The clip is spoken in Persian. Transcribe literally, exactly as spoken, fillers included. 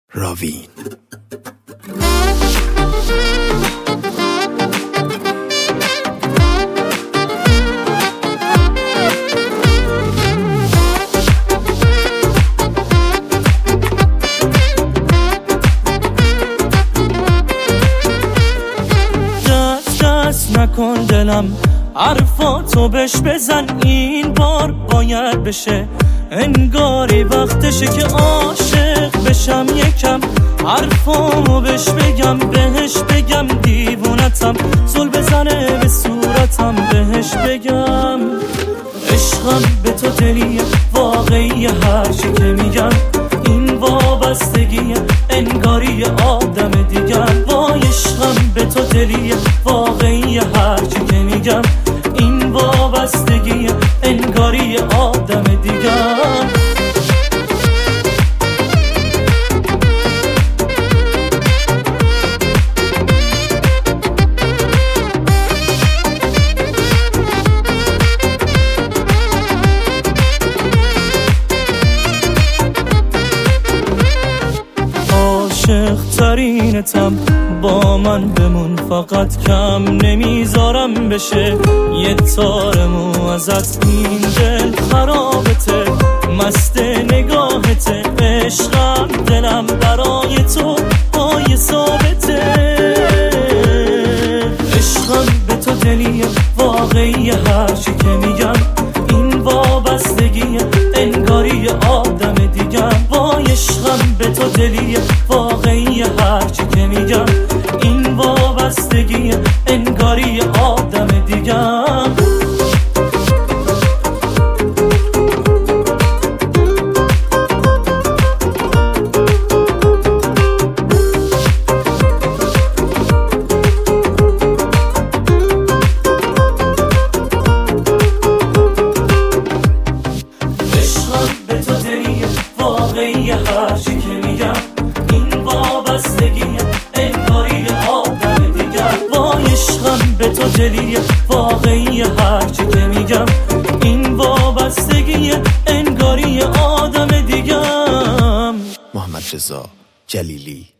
راوین. دست دست نکن دلم، حرفاتو بش بزن، این بار باید بشه، انگاری وقتشه که عاشق بشم یکم، حرفامو بش بگم، بهش بگم دیوونتم، زل بزنه به صورتم، بهش بگم عشقم به تو دلیه واقعی، هرچی که میگم این وابستگیه، انگاری آدم دیگم. وای عشقم به تو دلیه واقعی، هرچی که میگم این وابستگیه، انگاری آدم دیگم. عاشق ترینتم، با من بمون فقط، کم نمیذارم بشه یه تار مو ازت، این دل خرابته مست نگاهته، عشقم دلم برای تو پای ثابته، عشقم به تو دلیه واقعی، هرچی که میگم این وابستگیه، انگاری آدم دیگم. وای عشقم به تو دلیه واقعی، هرچی که میگم این وابستگیه، انگاری آدم دیگم. واقعی هرچی که میگم این وابستگیه، انگاری آدم دیگم. وای عشقم به تو دلیه واقعی، هرچی که میگم این وابستگیه، انگاری آدم دیگم. محمد رضا جلیلی.